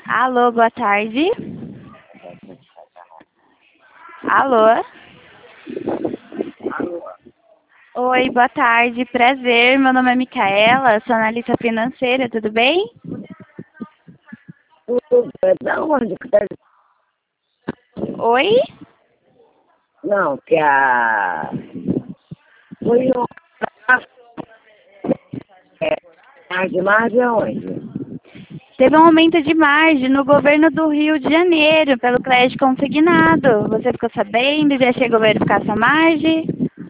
Alô, boa tarde. Alô? Oi, boa tarde. Prazer, meu nome é Micaela, sou analista financeira, tudo bem? Tudo bem. Da onde que tá? Oi? Não, que a... Foi um... Margem aonde? Teve um aumento de margem no governo do Rio de Janeiro pelo crédito consignado. Você ficou sabendo? Já chegou a verificar sua margem?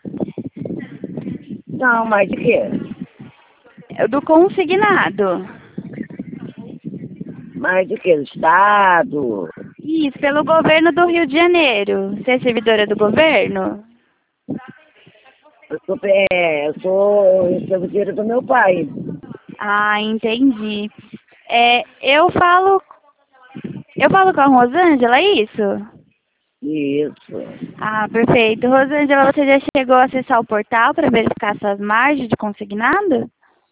Não, mas de quê? Do consignado. Mas de quê? Do Estado? Isso, pelo governo do Rio de Janeiro. Você é servidora do governo? Eu recebo dinheiro do meu pai. Ah, entendi. Eu falo com a Rosângela, é isso? Isso. Ah, perfeito. Rosângela, você já chegou a acessar o portal para verificar suas margens de consignado?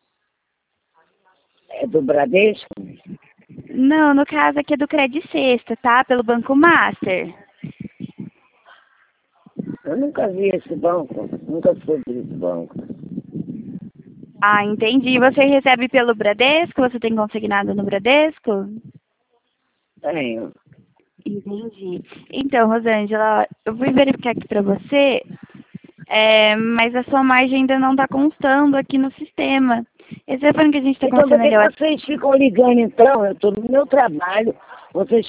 É do Bradesco? Não, no caso aqui é do Credit Sexta, tá? Pelo Banco Master. Eu nunca vi esse banco. Nunca soube desse banco. Ah, entendi. Você recebe pelo Bradesco? Você tem consignado no Bradesco? Tenho. Entendi. Então, Rosângela, eu fui verificar aqui para você, mas a sua margem ainda não está constando aqui no sistema. Esse telefone que a gente está Então, por conversando que ali, que vocês ficam ligando, então? Eu estou no meu trabalho. Vocês